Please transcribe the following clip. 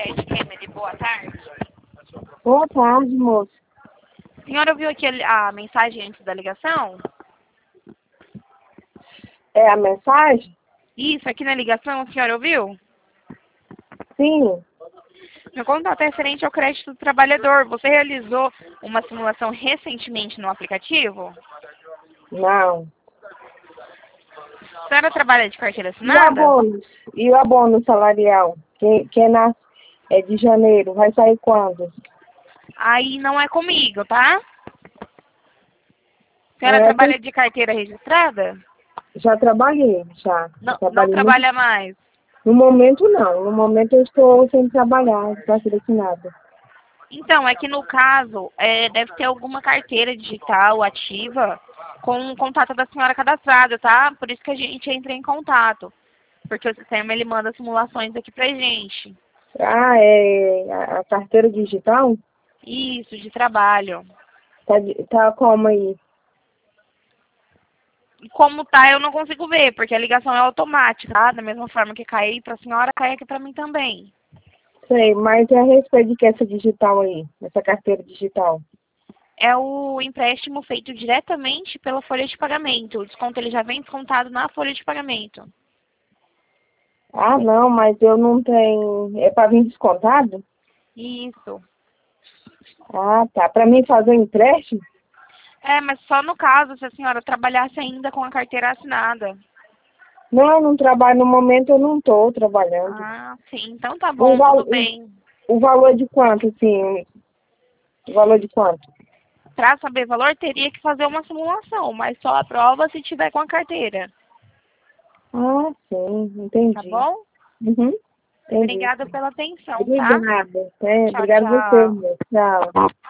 Fred Kennedy, boa tarde. Boa tarde, moço. A senhora ouviu aqui a mensagem antes da ligação? É a mensagem? Isso, aqui na ligação, a senhora ouviu? Sim. Meu contato é referente ao crédito do trabalhador. Você realizou uma simulação recentemente no aplicativo? Não. A senhora trabalha de carteira E o assinada? abono? E o abono salarial? Que é de janeiro. Vai sair quando? Aí não é comigo, tá? A senhora É, trabalha de carteira registrada? já trabalhei, já. Não Trabalhei muito. trabalha mais. No momento, não. No momento, eu estou sem trabalhar, de carteira assinada. Então, é que no caso, deve ter alguma carteira digital ativa com o contato da senhora cadastrada, tá? Por isso que a gente entra em contato. Porque o sistema, ele manda simulações aqui pra gente. Ah, é a carteira digital? Isso, de trabalho. Tá como aí? E como tá, eu não consigo ver, porque a ligação é automática, tá? Da mesma forma que cai aí pra senhora, cai aqui pra mim também. Sei, mas é a respeito de que essa digital aí? Essa carteira digital? É o empréstimo feito diretamente pela folha de pagamento. O desconto, ele já vem descontado na folha de pagamento. Ah, não, mas eu não tenho. É para vir descontado? Isso. Ah, tá. Para mim fazer empréstimo? Mas só no caso se a senhora trabalhasse ainda com a carteira assinada. Não, eu não trabalho no momento, eu não estou trabalhando. Ah, sim. Então tá O, bom, val, tudo bem. o valor de quanto, assim? O valor de quanto? Para saber valor, teria que fazer uma simulação, mas só aprova se tiver com a carteira. Ah, sim, Tá entendi. bom? Uhum, entendi. Obrigada pela atenção, tá? Obrigada. Tchau, Obrigada a você, tchau. meu. Tchau.